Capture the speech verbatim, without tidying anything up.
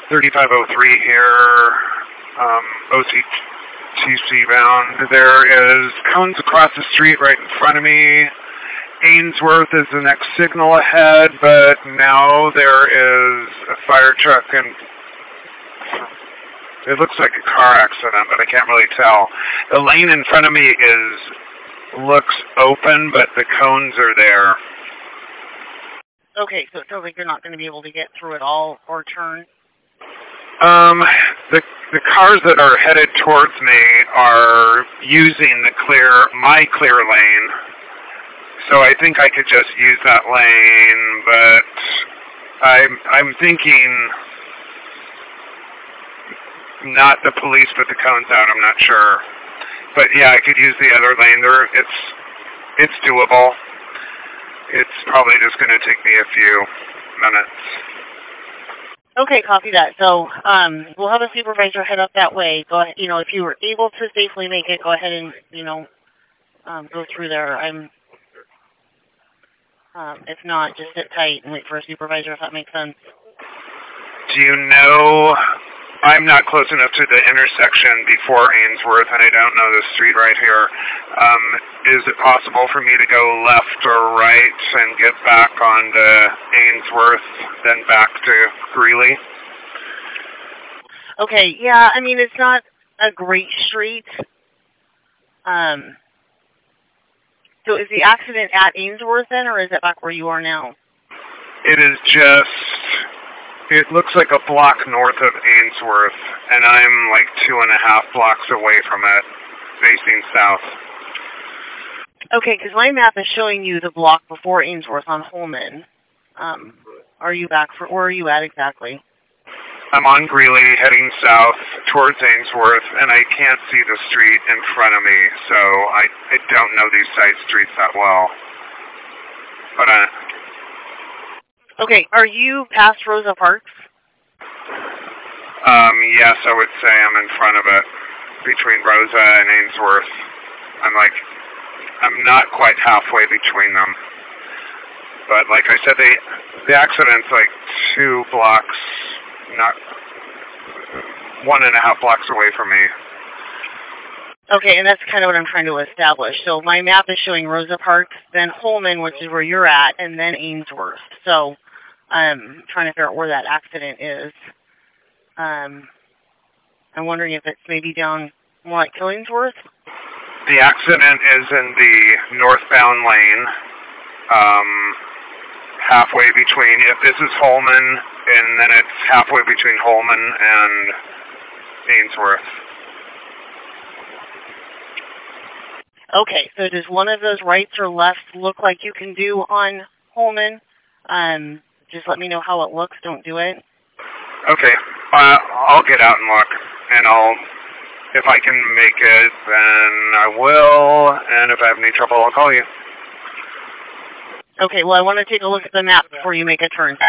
thirty-five oh three here, um, O C T C bound. There is cones across the street right in front of me. Ainsworth is the next signal ahead, but now there is a fire truck and it looks like a car accident, but I can't really tell. The lane in front of me is looks open, but the cones are there. Okay, so it sounds like you're not going to be able to get through at all or turn? Um, the the cars that are headed towards me are using the clear, my clear lane. So I think I could just use that lane, but I'm, I'm thinking not the police, but the cones out. I'm not sure. But yeah, I could use the other lane. There, it's, it's doable. It's probably just going to take me a few minutes. Okay, copy that. So um, we'll have a supervisor head up that way. Go ahead, you know, if you were able to safely make it, go ahead and, you know, um, go through there. I'm, um, if not, just sit tight and wait for a supervisor, if that makes sense. Do you know, I'm not close enough to the intersection before Ainsworth, and I don't know the street right here. Um, is it possible for me to go left or right and get back onto Ainsworth, then back to Greeley? Okay, yeah, I mean, it's not a great street. Um, so is the accident at Ainsworth then, or is it back where you are now? It is just, it looks like a block north of Ainsworth, and I'm like two and a half blocks away from it, facing south. Okay, because my map is showing you the block before Ainsworth on Holman. Um, are you back for, where are you at exactly? I'm on Greeley, heading south towards Ainsworth, and I can't see the street in front of me, so I, I don't know these side streets that well. But, uh... Okay, are you past Rosa Parks? Um, yes, I would say I'm in front of it, between Rosa and Ainsworth. I'm like, I'm not quite halfway between them. But like I said, the, the accident's like two blocks, not one and a half blocks away from me. Okay, and that's kind of what I'm trying to establish. So my map is showing Rosa Parks, then Holman, which is where you're at, and then Ainsworth. So I'm trying to figure out where that accident is. Um, I'm wondering if it's maybe down more like Killingsworth? The accident is in the northbound lane, um, halfway between, if this is Holman, and then it's halfway between Holman and Ainsworth. Okay, so does one of those rights or lefts look like you can do on Holman? Um, just let me know how it looks. Don't do it. Okay, uh, I'll get out and look, and I'll, if I can make it, then I will, and if I have any trouble, I'll call you. Okay, well, I want to take a look at the map before you make a turn.